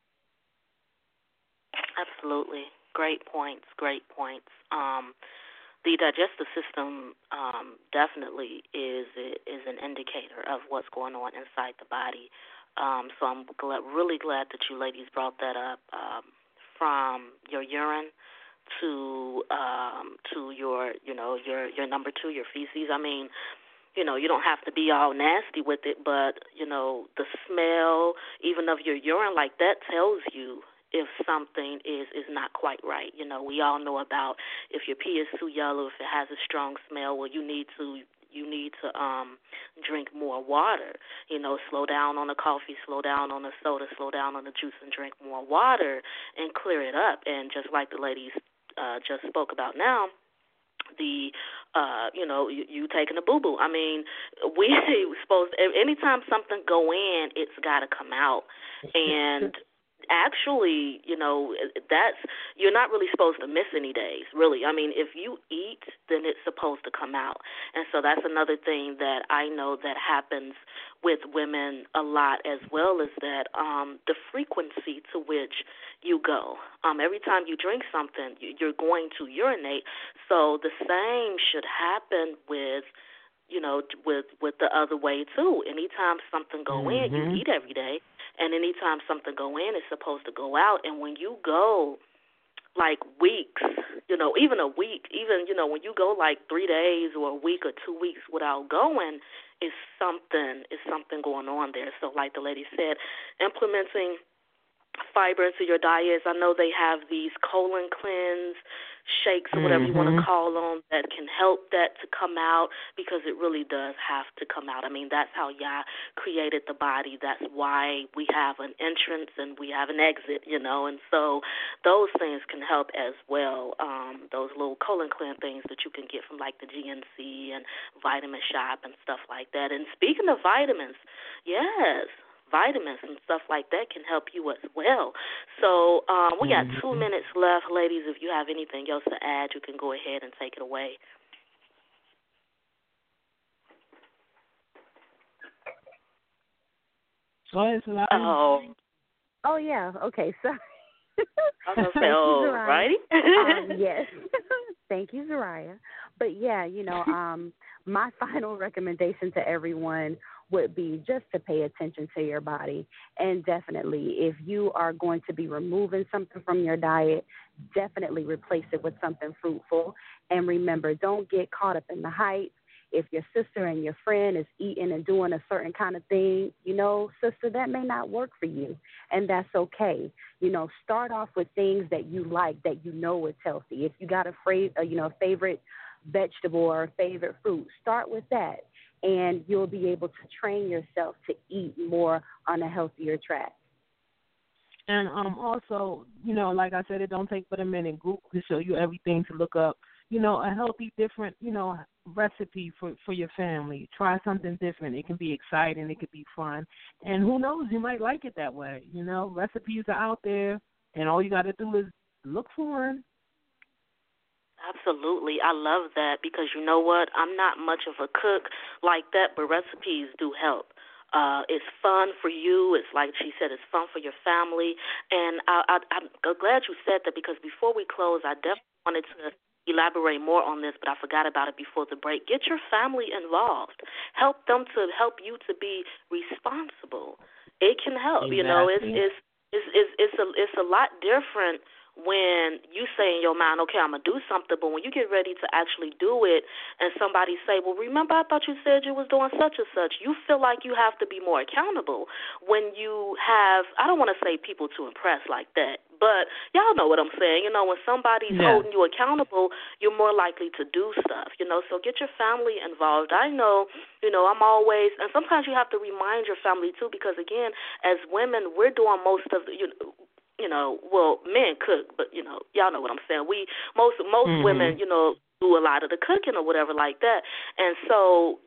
Absolutely. Great points. The digestive system definitely is an indicator of what's going on inside the body. So I'm really glad that you ladies brought that up. From your urine to your your number two, your feces. I mean, you don't have to be all nasty with it, but the smell even of your urine, like, that tells you if something is not quite right. We all know about if your pee is too yellow, if it has a strong smell, well, you need to drink more water. Slow down on the coffee, slow down on the soda, slow down on the juice, and drink more water and clear it up. And just like the ladies just spoke about now, the you taking a boo-boo. I mean, we supposed anytime something go in, it's got to come out. And actually, that's, you're not really supposed to miss any days, really. I mean, if you eat, then it's supposed to come out. And so that's another thing that I know that happens with women a lot as well, is that the frequency to which you go. Every time you drink something, you're going to urinate. So the same should happen with the other way too. Anytime something go in, you eat every day. And anytime something go in, it's supposed to go out. And when you go like weeks, even a week, even, when you go like 3 days or a week or 2 weeks without going, it's something going on there. So like the lady said, implementing fiber into your diets. I know they have these colon cleanse shakes or whatever you want to call them that can help that to come out, because it really does have to come out. I mean, that's how Yah created the body. That's why we have an entrance and we have an exit, and so those things can help as well. Those little colon cleanse things that you can get from like the GNC and Vitamin Shop and stuff like that. And speaking of vitamins, yes, vitamins and stuff like that can help you as well. So we got 2 minutes left. Ladies, if you have anything else to add, you can go ahead and take it away. Go ahead, Soraya. Oh, yeah. Okay, sorry. I was going to say, all righty. Yes. Thank you, Soraya. But, yeah, my final recommendation to everyone would be just to pay attention to your body. And definitely, if you are going to be removing something from your diet, definitely replace it with something fruitful. And remember, don't get caught up in the hype. If your sister and your friend is eating and doing a certain kind of thing, sister, that may not work for you, and that's okay. Start off with things that you like, that is healthy. If you got a favorite vegetable or a favorite fruit, start with that, and you'll be able to train yourself to eat more on a healthier track. And also, like I said, it don't take but a minute. Google can show you everything to look up. A healthy, different, recipe for your family. Try something different. It can be exciting. It could be fun. And who knows, you might like it that way. Recipes are out there, and all you got to do is look for them. Absolutely. I love that, because you know what? I'm not much of a cook like that, but recipes do help. It's fun for you. It's like she said, it's fun for your family. And I'm glad you said that, because before we close, I definitely wanted to elaborate more on this, but I forgot about it before the break. Get your family involved. Help them to help you to be responsible. It can help. Exactly. You know, it's a lot different when you say in your mind, okay, I'm going to do something, but when you get ready to actually do it and somebody say, well, remember I thought you said you was doing such and such, you feel like you have to be more accountable when you have, I don't want to say people to impress like that, but y'all know what I'm saying. You know, when somebody's holding you accountable, you're more likely to do stuff, you know, so get your family involved. I know, you know, I'm always, and sometimes you have to remind your family too, because again, as women, we're doing most of the, you know, well, men cook, but, you know, y'all know what I'm saying. Most women, you know, do a lot of the cooking or whatever like that. And so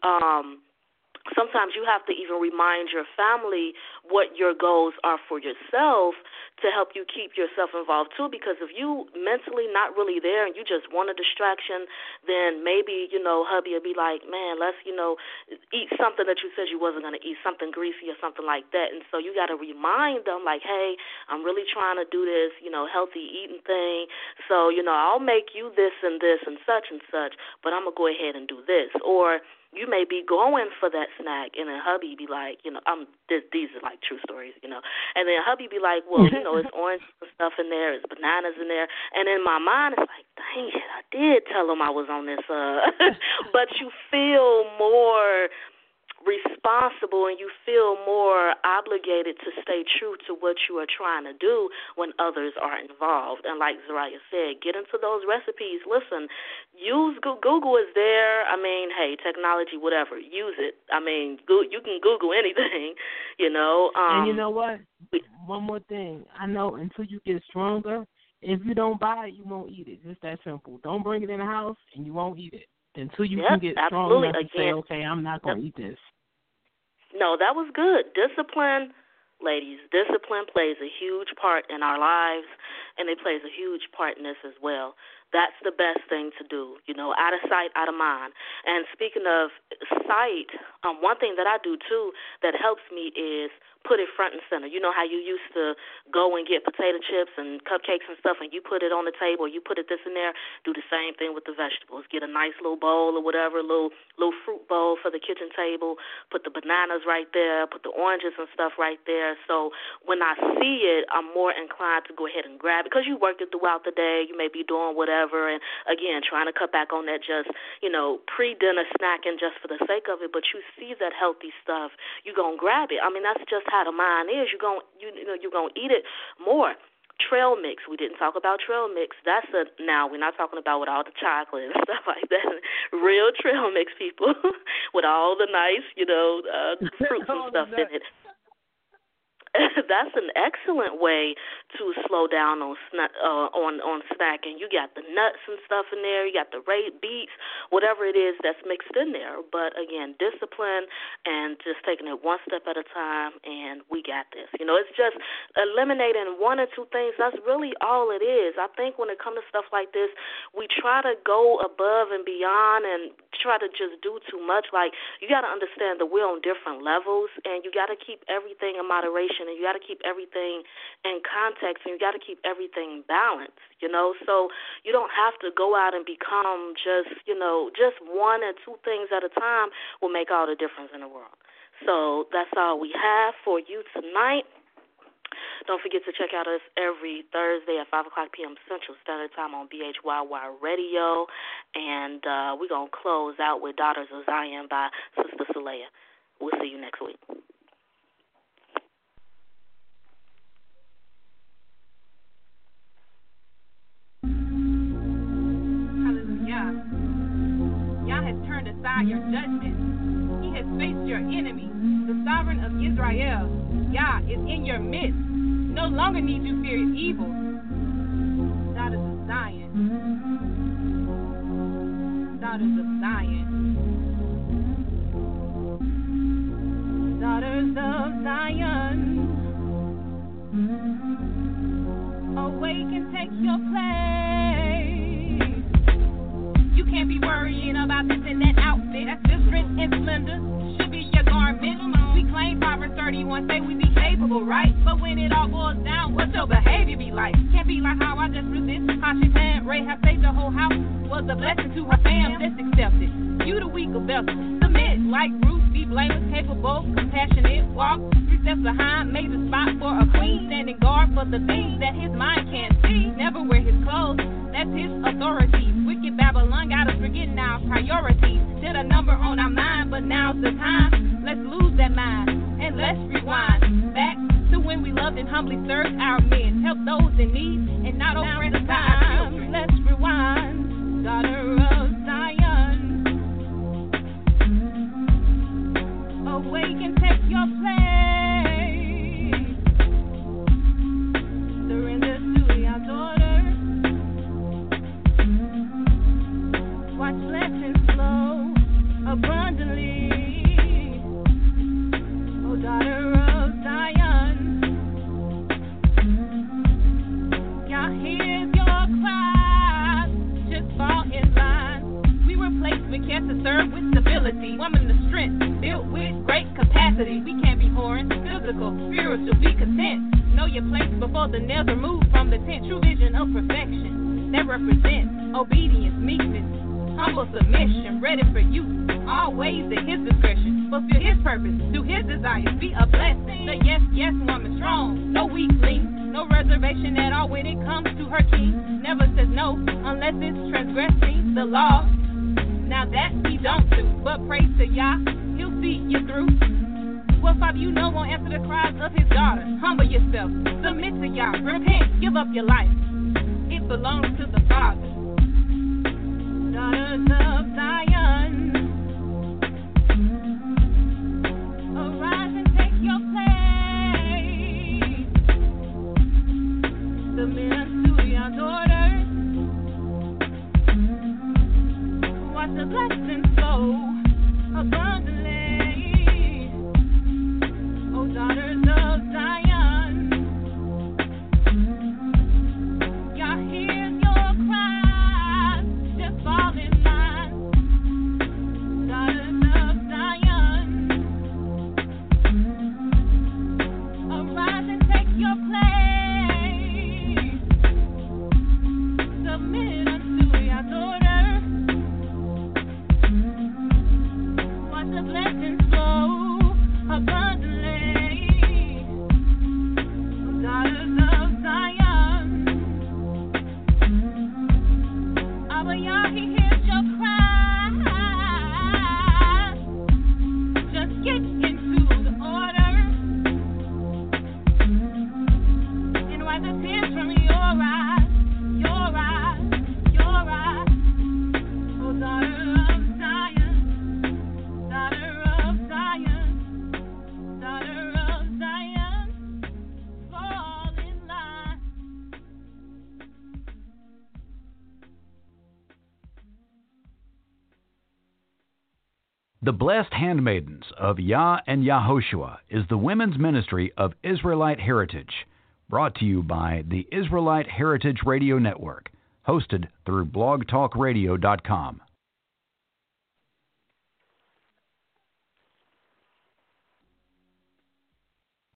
sometimes you have to even remind your family what your goals are for yourself to help you keep yourself involved too, because if you mentally not really there and you just want a distraction, then maybe, you know, hubby will be like, man, let's, you know, eat something that you said you wasn't going to eat, something greasy or something like that. And so you got to remind them like, hey, I'm really trying to do this, you know, healthy eating thing. So, you know, I'll make you this and such, but I'm going to go ahead and do this. Or you may be going for that snack, and then hubby be like, you know, these are like true stories, you know. And then hubby be like, well, you know, it's oranges and stuff in there, it's bananas in there. And in my mind, it's like, dang it, I did tell him I was on this. But you feel more responsible and you feel more obligated to stay true to what you are trying to do when others are involved. And like Zariah said, get into those recipes. Listen, use Google is there. I mean, hey, technology, whatever, use it. I mean, you can Google anything, you know. And you know what? One more thing. I know until you get stronger, if you don't buy it, you won't eat it. Just that simple. Don't bring it in the house and you won't eat it until you can get strong enough to say, okay, I'm not going to eat this. No, that was good. Discipline, ladies, discipline plays a huge part in our lives, and it plays a huge part in this as well. That's the best thing to do, you know, out of sight, out of mind. And speaking of sight, one thing that I do, too, that helps me is put it front and center. You know how you used to go and get potato chips and cupcakes and stuff, and you put it on the table, you put it this in there. Do the same thing with the vegetables. Get a nice little bowl or whatever, little fruit bowl for the kitchen table. Put the bananas right there. Put the oranges and stuff right there. So when I see it, I'm more inclined to go ahead and grab it, because you worked it throughout the day. You may be doing whatever, and again, trying to cut back on that just, you know, pre-dinner snacking just for the sake of it. But you see that healthy stuff, you're gonna grab it. I mean, that's just how the mind is. You're gonna eat it more. Trail mix. We didn't talk about trail mix. Now we're not talking about with all the chocolate and stuff like that. Real trail mix, people, with all the nice, you know, fruits and stuff in it. That's an excellent way to slow down on snacking. You got the nuts and stuff in there. You got the beets, whatever it is that's mixed in there. But again, discipline and just taking it one step at a time, and we got this. You know, it's just eliminating one or two things. That's really all it is. I think when it comes to stuff like this, we try to go above and beyond and try to just do too much. Like, you got to understand that we're on different levels, and you got to keep everything in moderation. And you got to keep everything in context, and you got to keep everything balanced, you know. So you don't have to go out and become just one or two things at a time will make all the difference in the world. So that's all we have for you tonight. Don't forget to check out us every Thursday at 5 o'clock p.m. Central Standard Time on BHYY Radio. And we're going to close out with Daughters of Zion by Sister Saleha. We'll see you next week. Aside your judgment. He has faced your enemy. The sovereign of Israel, Yah, is in your midst. No longer need you fear evil. Daughters of Zion. Daughters of Zion. Daughters of Zion. Awake and take your place. You can't be worrying about this and that outfit. That's just strength and splendor. Should be your garment. We claim Proverbs 31, say we be capable. honorable, right? But when it all boils down, what's your behavior be like? Can't be like how I just resist. How she planned, Ray have saved the whole house. Was a blessing to her fam, just accept it. You the weaker vessel, submit like Ruth, be blameless, capable, compassionate, walk 3 steps behind, made a spot for a queen, standing guard for the things that his mind can't see. Never wear his clothes, that's his authority. Wicked Babylon got us forgetting our priorities. Did a number on our mind, but now's the time. Let's lose that mind and let's rewind back to when we loved and humbly served our men, help those in need and not oppress our children. Let's rewind, daughter of Zion. Awake and take your place. Surrender to your daughter. Watch blessings flow abundantly. Oh, daughter of Zion. God hears your cries. Just fall in line. We were placed with care to serve with stability. Woman of strength, built with great capacity. We can't be whoring, physical, spiritual, be content. Know your place before the nails are moved from the tent. True vision of perfection that represents obedience, meekness, humble submission, ready for you, always at his discretion. Fulfill his purpose, do his desires, be a blessing. The yes, yes woman strong, no weakling, no reservation at all when it comes to her king. Never says no unless it's transgressing the law. Now that he don't do, but praise to Yah, he'll see you through. What father you know won't answer the cries of his daughter? Humble yourself, submit to Yah, repent, give up your life. It belongs to the Father. Daughters of Zion, arise and take your place. Submit unto your daughters. Watch the blessings flow abundantly. Oh, daughters of Zion, Yah hears your cries. Just fall in line. Daughters of Zion, arise and take your place. Submit unto your daughter. Watch the blessings flow abundantly. Daughters of Zion, Abba Yah, he hears your cries. Just get into the order and wipe the tears from your eyes, your eyes, your eyes. Oh, daughter of Zion, daughter of Zion, daughter of Zion, fall in line. The Blessed Handmaidens of Yah and Yahoshua is the women's ministry of Israelite Heritage, brought to you by the Israelite Heritage Radio Network, hosted through blogtalkradio.com.